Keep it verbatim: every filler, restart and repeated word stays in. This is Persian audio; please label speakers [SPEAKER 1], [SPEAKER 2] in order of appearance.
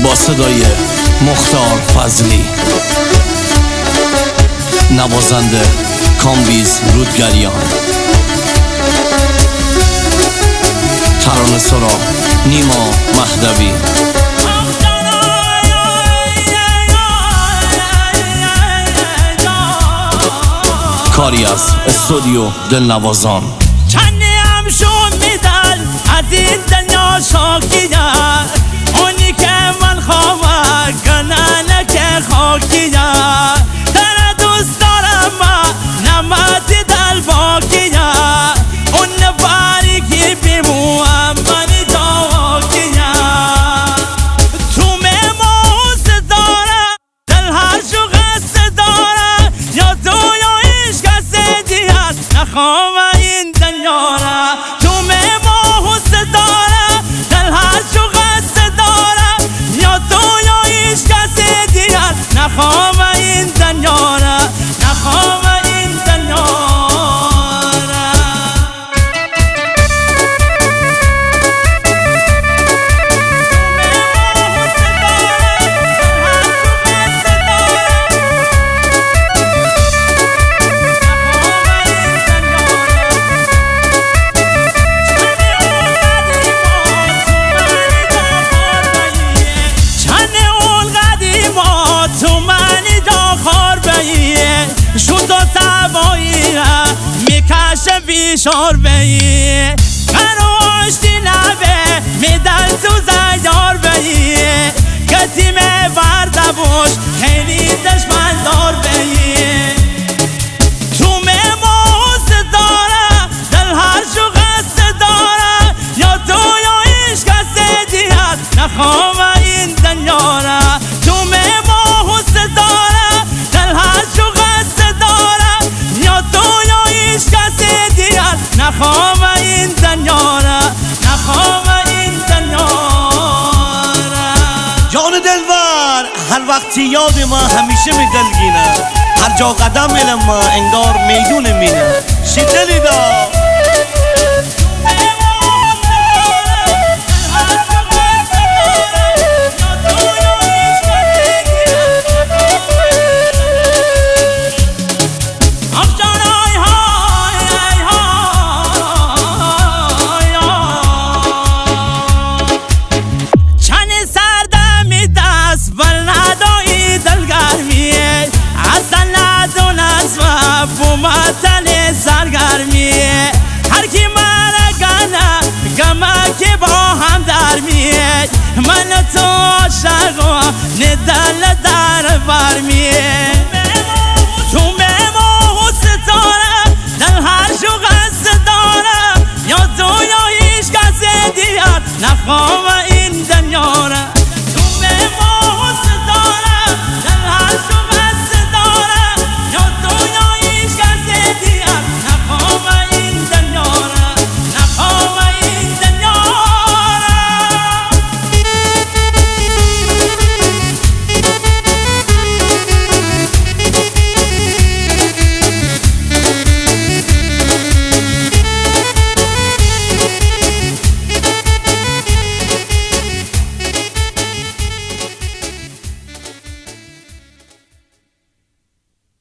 [SPEAKER 1] با صدای مختار فضلی، نوازنده کامبیز رودگریان، ترانه سرا نیما مهدوی. کاری از استودیو دلنوازان.
[SPEAKER 2] چنی هم شون میدن از این دنیا شاکیه، اونی که من خواه کننه که خاکیه، تر دوست دارم ما نمتی دل باکیه، اون نفری که بیموهم منی جاواکیه، تو میموز داره دل هر شو قصد داره، یا تو یا ایش کسی دیگر نخواه این دنیا را، تو میموز داره دل هر شو قصد داره، یا تو یا ایش کسی دیگر نخواه این دنیا را، نخواه این دنیا را. شد و سوایی میکشه بیشار بایی، قروشتی لبه میدن سوزه یار بایی، کسی میورده بوش خیلی دشمن دار بایی، تو میموز داره دل هر شو قصد داره، یا تو یا ایش کسی دیگر نخواه این دنیا را، تو میموز داره دل هر شو نخواه این دنیا را، نخواه این دنیا را.
[SPEAKER 3] جان دلبر هر وقتی یاد ما همیشه میدلگینه، هر جا قدم میلم ما انگار میدونه مینه، شیدلی دا
[SPEAKER 2] بومتن سرگرمیه، هر کی مرا گنه گمه که با هم درمیه، من تو عاشق ندل در برمیه، تو میمو ستاره دل هر شو قصد داره، یا تو یا هیچ کسی دیگر نخواه